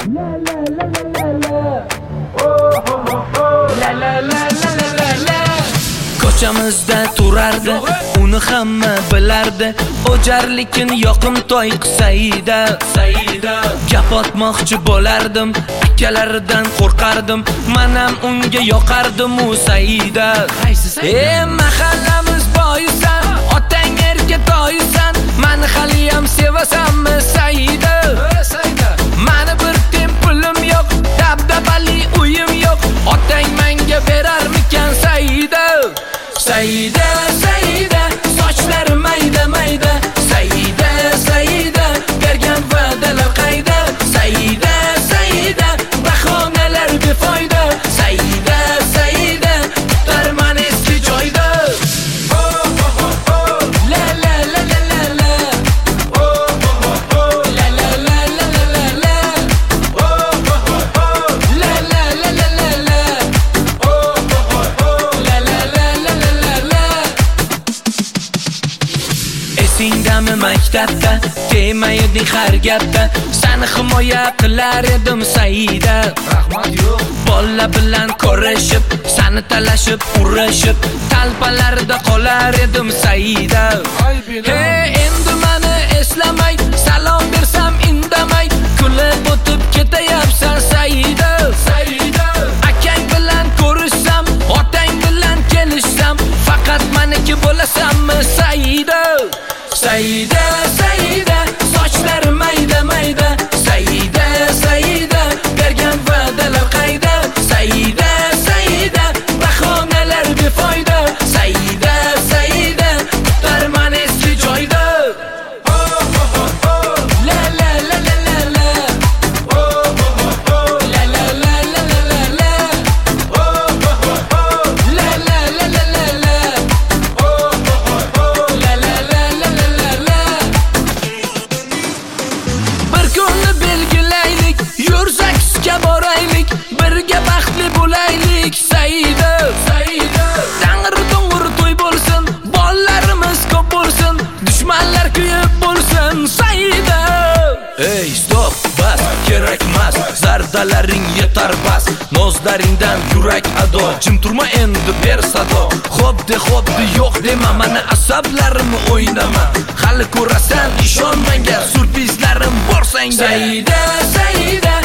La la la la la la. Oh oh oh. La la la la la la. Ko'chamizda turardi, uni hamma bilardi. O'jarlikin yoqimtoy Saida. Gap otmoqchi bo'lardim, akalaridan qo'rqardim. Men ham unga yoqardim u Saida. Mahallamiz boyisan, otang erga toyisan. Meni hali ham sevasanmi Saida? Meni bir tem pulim yo'q, dabdabali uyim yo'q. Otang menga berarmikan Saida? Saida, Saida, sochlari mayda mayda. Saida, Saida, bergan va'dalar qayda? Saida, Saida, bahonalar befoyda. Saida, Saida, darman eski joyda. Oh oh oh oh. La la la la la la. Oh oh oh oh. La la la la la la la. Oh oh oh oh. La la la la la la. Oh oh oh oh. La la la la la la la. Esingdami maktabda demaydi har gapda seni himoya qilar edim Saida. Rahmat yo'q. Bolla bilan ko'rishib, seni talashib, urishib, talpalarda qolar edim Saida. Endi meni eslamay, salom bersam indamay, kulib o'tib ketayapsan Saida. Akang bilan ko'rishsam, otang bilan kelishsam, faqat meniki bo'lasanmi Saida? Saida, Saida, sochlari mayda mayda. Saida, Saida, bergan va'dalar qayda? Saida, Saida, bahonalar befoyda. Saida, Saida, darman eski joyda. Oh oh oh oh. La la la la la la. Oh oh oh oh. La la la la la la la. Oh oh oh oh. La la la la la la. Oh oh oh oh. La la la la la la la. Bir kunni belgilaylik, yursak sutga boraylik, birga baxtli bo'laylik Saida. Tangri to'ng'ir to'y bo'lsin, bollarimiz ko'p bo'lsin, dushmanlar kuyib bo'lsin Saida. Ey stop, bas, kerakmas, zardalaring yetar bas. Nozlaringdan yurak ado, jim turma endi ber sado. Xo'pdi, yo'q dema, meni asablarimni o'ynama. Hali ko'rasan, ishon menga, surprizlarim bor senga. Saida, Saida,